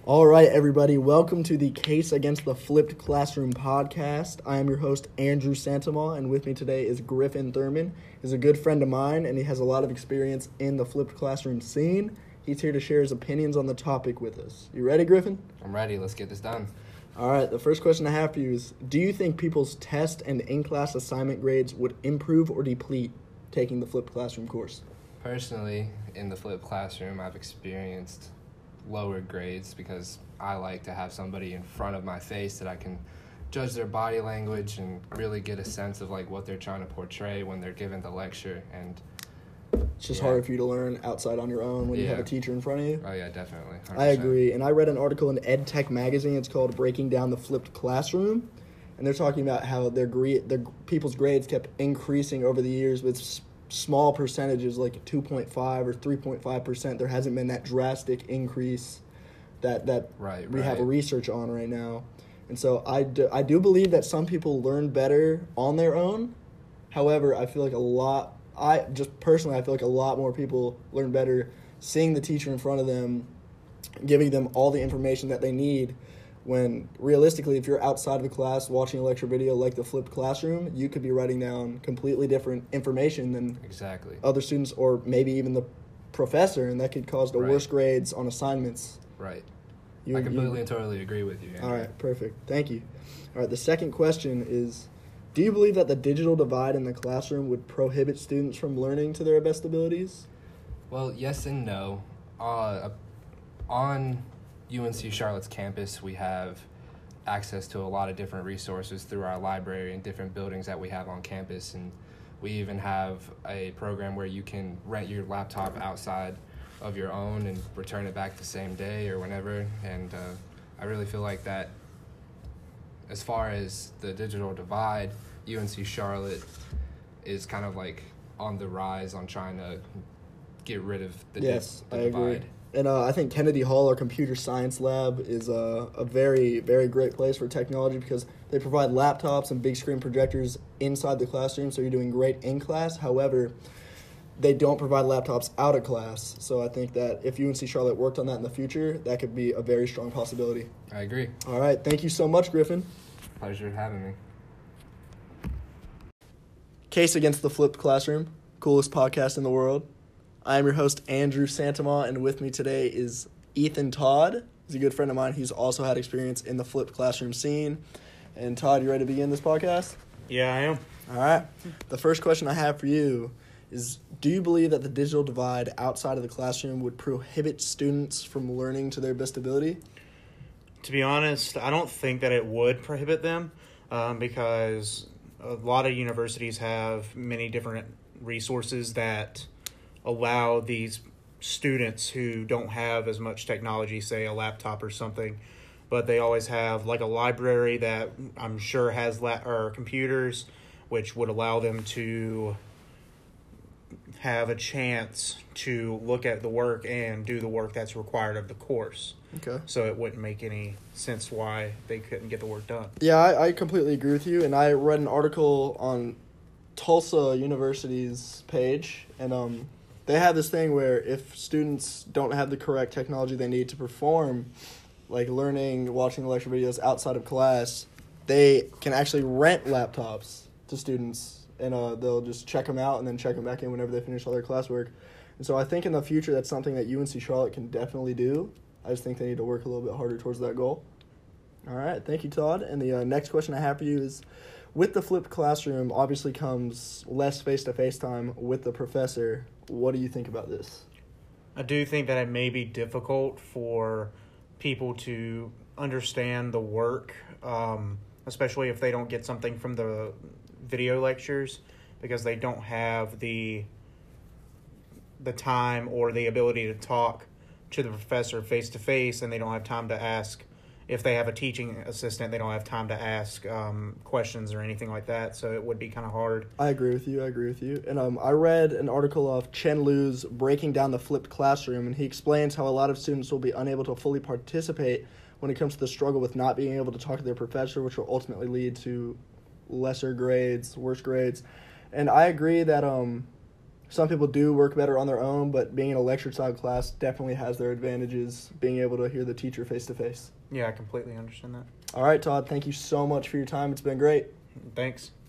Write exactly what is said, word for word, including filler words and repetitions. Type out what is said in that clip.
All right, everybody, welcome to the Case Against the Flipped Classroom podcast. I am your host, Andrew Santamaw, and with me today is Griffin Thurman. He's a good friend of mine, and he has a lot of experience in the flipped classroom scene. He's here to share his opinions on the topic with us. You ready, Griffin? I'm ready. Let's get this done. All right, the first question I have for you is, do you think people's test and in-class assignment grades would improve or deplete taking the flipped classroom course? Personally, in the flipped classroom, I've experienced lower grades because I like to have somebody in front of my face that I can judge their body language and really get a sense of like what they're trying to portray when they're given the lecture. And it's just yeah. harder for you to learn outside on your own when yeah. you have a teacher in front of you. Oh yeah, definitely. one hundred percent. I agree, and I read an article in EdTech magazine. It's called "Breaking Down the Flipped Classroom," and they're talking about how their grade, their people's grades kept increasing over the years with s- small percentages, like two point five or three point five percent. There hasn't been that drastic increase that that right, we right. have a research on right now. And so I do, I do believe that some people learn better on their own. However, I feel like a lot, I just personally, I feel like a lot more people learn better seeing the teacher in front of them, giving them all the information that they need, when realistically, if you're outside of the class watching a lecture video like the flipped classroom, you could be writing down completely different information than exactly other students, or maybe even the professor, and that could cause the right. worst grades on assignments. Right. You, I completely you, and totally agree with you, Andrew. All right, perfect. Thank you. All right, the second question is, do you believe that the digital divide in the classroom would prohibit students from learning to their best abilities? Well, yes and no. Uh, on U N C Charlotte's campus, we have access to a lot of different resources through our library and different buildings that we have on campus, and we even have a program where you can rent your laptop outside of your own and return it back the same day or whenever. And uh, I really feel like that as far as the digital divide, U N C Charlotte is kind of like on the rise on trying to get rid of the, yes, di- the I divide. agree. And uh, I think Kennedy Hall, our computer science lab, is a, a very, very great place for technology because they provide laptops and big screen projectors inside the classroom, so you're doing great in class. However, they don't provide laptops out of class. So I think that if U N C Charlotte worked on that in the future, that could be a very strong possibility. I agree. All right. Thank you so much, Griffin. Pleasure having me. Case Against the Flipped Classroom, coolest podcast in the world. I am your host, Andrew Santamaw, and with me today is Ethan Todd. He's a good friend of mine. He's also had experience in the flipped classroom scene. And Todd, you ready to begin this podcast? Yeah, I am. All right. The first question I have for you is, do you believe that the digital divide outside of the classroom would prohibit students from learning to their best ability? To be honest, I don't think that it would prohibit them um, because a lot of universities have many different resources that allow these students who don't have as much technology, say a laptop or something, but they always have like a library that I'm sure has la- or computers, which would allow them to have a chance to look at the work and do the work that's required of the course. Okay. So it wouldn't make any sense why they couldn't get the work done. Yeah, I, I completely agree with you. And I read an article on Tulsa University's page, and um, they have this thing where if students don't have the correct technology they need to perform, like learning, watching lecture videos outside of class, they can actually rent laptops to students, and uh, they'll just check them out and then check them back in whenever they finish all their classwork. And so I think in the future that's something that U N C Charlotte can definitely do. I just think they need to work a little bit harder towards that goal. All right, thank you, Todd. And the uh, next question I have for you is, with the flipped classroom obviously comes less face-to-face time with the professor. What do you think about this? I do think that it may be difficult for people to understand the work, um, especially if they don't get something from the video lectures, because they don't have the the time or the ability to talk to the professor face-to-face, and they don't have time to ask. If they have a teaching assistant, they don't have time to ask um, questions or anything like that, so it would be kind of hard. I agree with you. I agree with you. And um, I read an article of Chen Liu's Breaking Down the Flipped Classroom, and he explains how a lot of students will be unable to fully participate when it comes to the struggle with not being able to talk to their professor, which will ultimately lead to lesser grades, worse grades. And I agree that um, some people do work better on their own, but being in a lecture style class definitely has their advantages, being able to hear the teacher face to face. Yeah, I completely understand that. All right, Todd, thank you so much for your time. It's been great. Thanks.